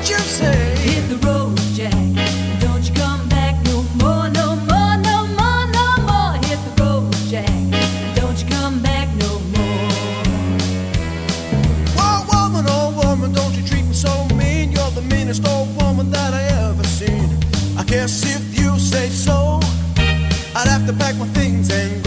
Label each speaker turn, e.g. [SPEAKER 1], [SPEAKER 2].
[SPEAKER 1] you say?
[SPEAKER 2] Hit the road, Jack, and don't you come back no more, no more, no more, no more. Hit the road, Jack, and don't you come back no more.
[SPEAKER 1] Oh woman, don't you treat me so mean. You're the meanest old woman that I ever seen. I guess if you say so, I'd have to pack my things and